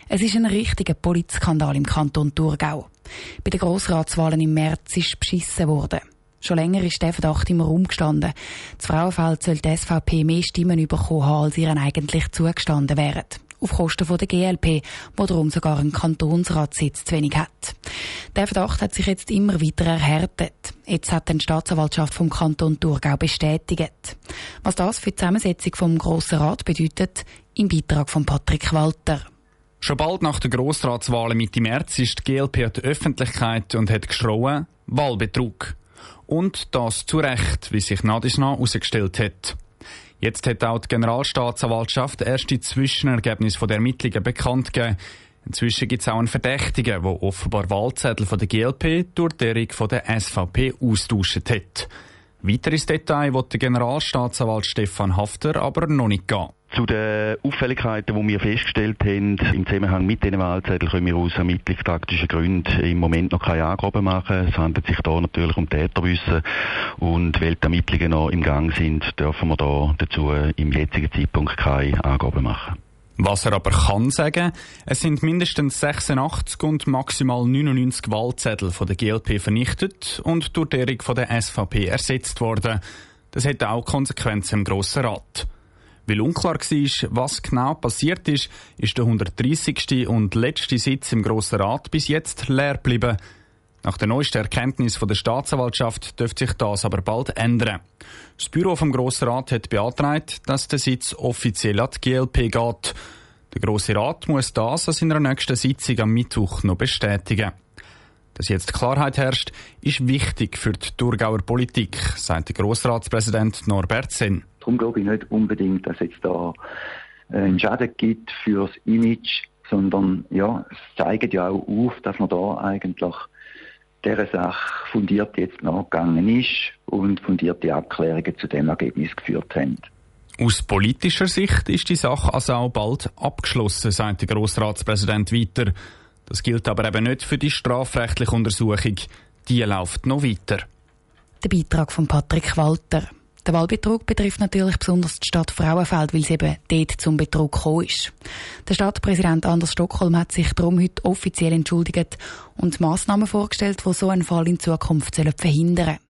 Es ist ein richtiger Polizskandal im Kanton Thurgau. Bei den Grossratswahlen im März ist beschissen worden. Schon länger ist der Verdacht im Raum gestanden. Das Frauenfeld soll die SVP mehr Stimmen bekommen haben, als ihr eigentlich zugestanden wären. Auf Kosten der GLP, die darum sogar einen Kantonsratssitz zu wenig hat. Der Verdacht hat sich jetzt immer weiter erhärtet. Jetzt hat die Staatsanwaltschaft vom Kanton Thurgau bestätigt. Was das für die Zusammensetzung vom Grossen Rat bedeutet, im Beitrag von Patrick Walter. Schon bald nach den Grossratswahlen Mitte März ist die GLP an die Öffentlichkeit und hat geschrien, Wahlbetrug. Und das zu Recht, wie sich nach und nach herausgestellt hat. Jetzt hat auch die Generalstaatsanwaltschaft erste Zwischenergebnisse der Ermittlungen bekannt gegeben. Inzwischen gibt es auch einen Verdächtigen, der offenbar Wahlzettel von der GLP durch die von der SVP austauscht hat. Weiteres Detail will der Generalstaatsanwalt Stefan Hafter aber noch nicht gehen. Zu den Auffälligkeiten, die wir festgestellt haben, im Zusammenhang mit diesen Wahlzetteln, können wir aus ermittlungstaktischen Gründen im Moment noch keine Angaben machen. Es handelt sich hier natürlich um Täterwissen. Und weil die Ermittlungen noch im Gang sind, dürfen wir da dazu im jetzigen Zeitpunkt keine Angaben machen. Was er aber kann sagen, es sind mindestens 86 und maximal 99 Wahlzettel von der GLP vernichtet und durch die von der SVP ersetzt worden. Das hätte auch Konsequenzen im Grossen Rat. Weil unklar war, was genau passiert ist der 130. und letzte Sitz im Grossen Rat bis jetzt leer geblieben. Nach der neuesten Erkenntnis von der Staatsanwaltschaft dürfte sich das aber bald ändern. Das Büro vom Grossen Rat hat beantragt, dass der Sitz offiziell an die GLP geht. Der Grosse Rat muss das an seiner nächsten Sitzung am Mittwoch noch bestätigen. Dass jetzt Klarheit herrscht, ist wichtig für die Thurgauer Politik, sagt der Grossratspräsident Norbert Senn. Darum glaube ich nicht unbedingt, dass es jetzt da einen Schaden gibt für das Image, sondern ja, es zeigt ja auch auf, dass man da eigentlich dieser Sache fundiert jetzt nachgegangen ist und fundierte Abklärungen zu dem Ergebnis geführt haben. Aus politischer Sicht ist die Sache also auch bald abgeschlossen, sagt der Grossratspräsident weiter. Das gilt aber eben nicht für die strafrechtliche Untersuchung. Die läuft noch weiter. Der Beitrag von Patrick Walter. Der Wahlbetrug betrifft natürlich besonders die Stadt Frauenfeld, weil es eben dort zum Betrug gekommen ist. Der Stadtpräsident Anders Stockholm hat sich darum heute offiziell entschuldigt und Massnahmen vorgestellt, die so einen Fall in Zukunft verhindern sollen.